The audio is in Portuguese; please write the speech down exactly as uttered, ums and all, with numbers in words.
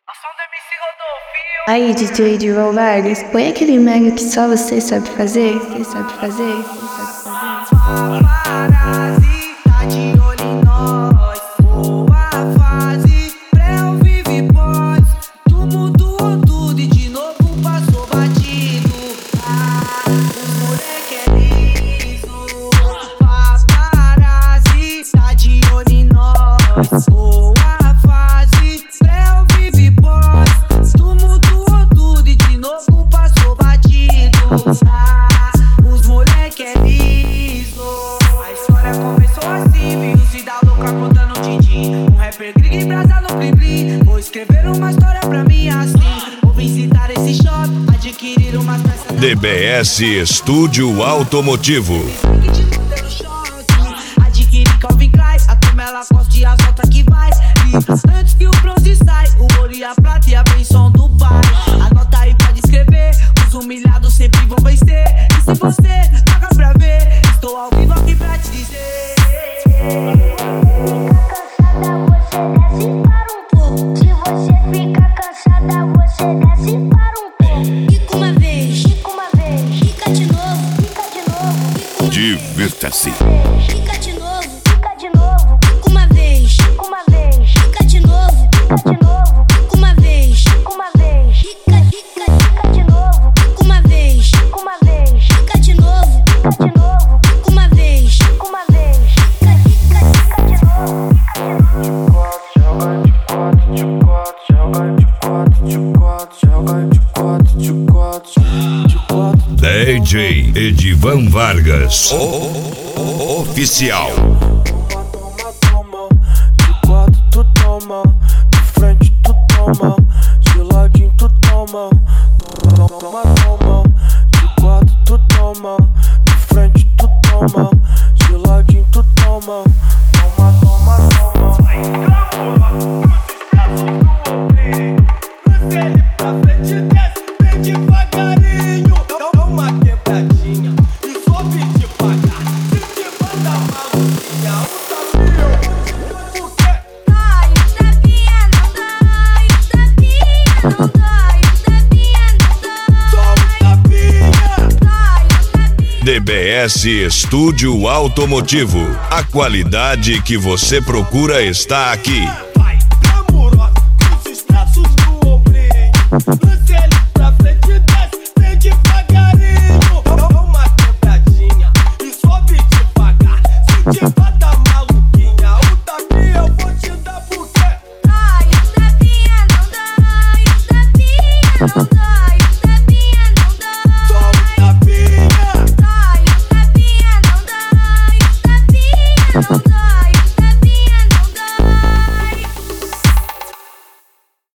Aí, D J de Vargas, põe aquele mega que só você sabe fazer, você sabe fazer, você sabe fazer. Paparazzi tá de olho em nós. Boa fase, pré ao vivo e pós. Tu mudou tudo e de novo passou batido. Ah, o moleque é liso. Paparazzi tá de olho em nós. Boa fase, pré ao vivo e pós. Tu mudou tudo e de novo passou batido. Ah, os moleque é liso. A história começou assim, viu-se da louca contando din-din. Um rapper gringo embrasado no blim-blim. Vou escrever uma história pra mim assim. Vou visitar esse shopping, adquirir umas peças. D B S Estúdio Automotivo. Adquirir Calvin Klein, a turma ela gosta e as notas que vai. E antes que o bronze sai, o ouro e a prata e a benção do pai. Anota aí, pode escrever, os humilhados sempre vão vencer. E se você paga pra ver, estou ao vivo aqui pra te dizer. Fica cansada, você desce para um pouco. Fica uma vez, fica uma vez, fica de novo, fica de novo. Divirta-se. Fica de novo, fica de novo. Fica uma vez, fica uma vez, fica de novo, fica de novo. Fica uma vez, fica uma vez, fica, fica, fica de novo. Fica uma vez, fica uma vez, fica de novo, fica de novo. Fica uma vez, fica uma vez, fica, fica, fica de novo. D J Edivan Vargas, o, o, oficial. De quatro tu toma, de frente tu toma, de ladinho tu toma, toma, toma. De quatro tu toma, de frente tu toma, de ladinho tu toma, toma, toma, toma. Pra frente desce, vem devagarinho. Dá uma quebradinha e sobe devagar. Se te manda maluquinha, o tapinho. Por quê? Dói, o tapinha não dói, o tapinha não dói, o tapinha não dói. Só o tapinha. Dói, o tapinha. D B S Estúdio Automotivo. A qualidade que você procura está aqui.